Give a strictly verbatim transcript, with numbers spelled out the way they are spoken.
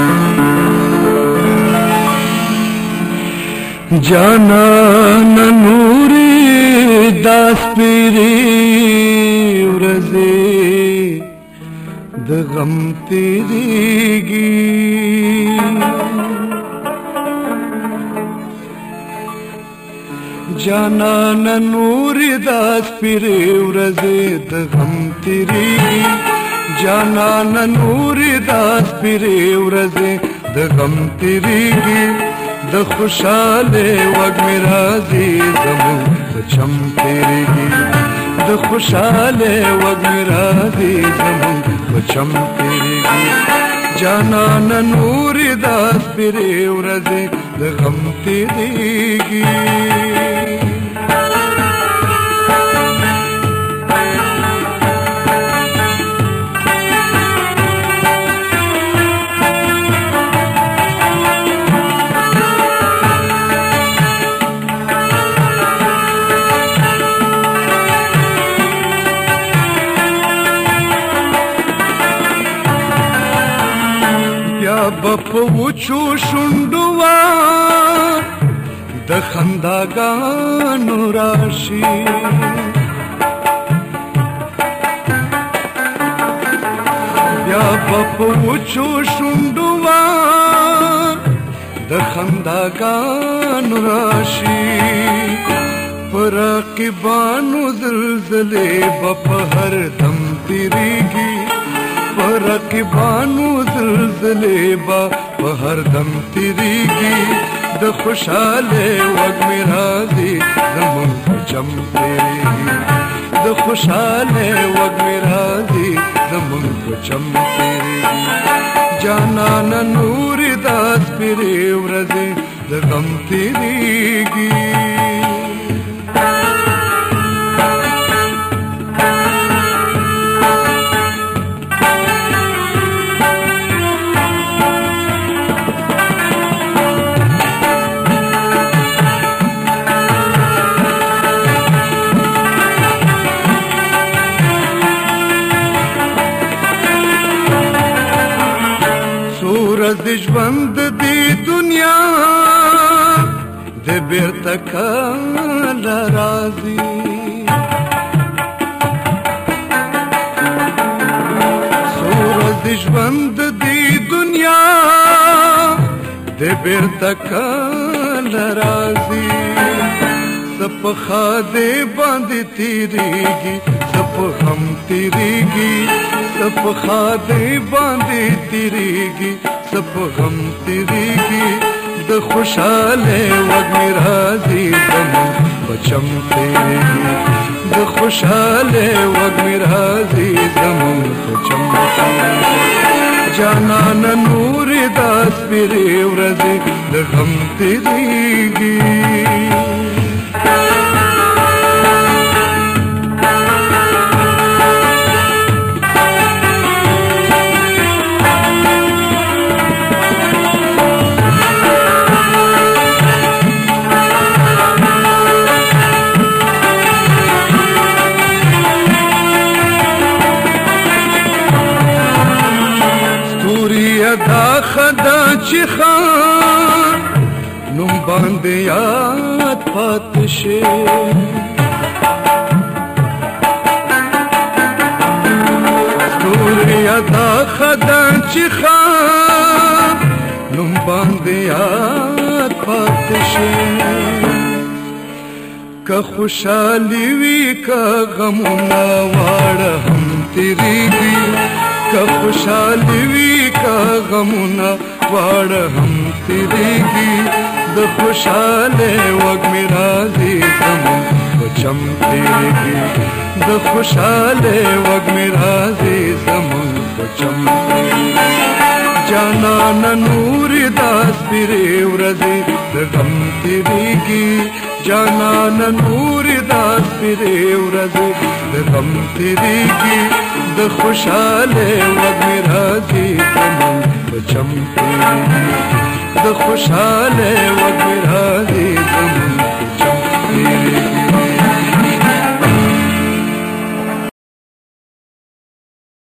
جانان نوري داس پیری ورځې د غم تیریږي جانان نوري داس پیری ورځې د غم تیریږي جانان نوري داس پیری ورځې د غم تیریږي د خوشاله وګ میرا دي زمون چم تیریږي د خوشاله وګ میرا دي زمون چم تیریږي جانان نور داس پرې ورځې د غم تیریږي بپ وچو شونډوا د خنداګانو راشي بیا بپ وچو شونډوا د خنداګانو راشي پر رقیبانو زلزلې بپ هر دم تیریږي رقیبانو زلزلې با په هر دم تیریږي د خوشاله وګ میرا دي زمون چم تیریږي د خوشاله وګ میرا دي زمون چم تیریږي جانان نور داس پرې ورځې د غم تیریږي د ژوند دی دنیا د بیرته کله راځي سورج د ژوند دی دنیا د بیرته کله راځي سپخا دې باندې تیریږي سپخم تیریږي سپخا دې باندې تیریږي سپ غم تیریږي د خوشاله وګ میرا دي زمون بچم تیریږي د خوشاله وګ میرا دي زمون بچم جانان نور داس پرې ورځې د غم تیریږي دا خدا چې خان نوم باندې یاد پاتې شي ستوریا دا خدا چې خان نوم باندې یاد پاتې شي که خوشالي وي که غمونه واړه هم تیریږي که خوشالي وي که غمونه واړه هم تیریږي د خوشاله وګ میرا دي زمون چم تیریږي د خوشاله وګ میرا دي زمون چم جانان نور داس پرې ورځې د غم تیریږي جانان نور داس پرې ورځې د غم تیریږي د خوشاله وګ میرا دي زمون چم تیریږي د خوشاله وګ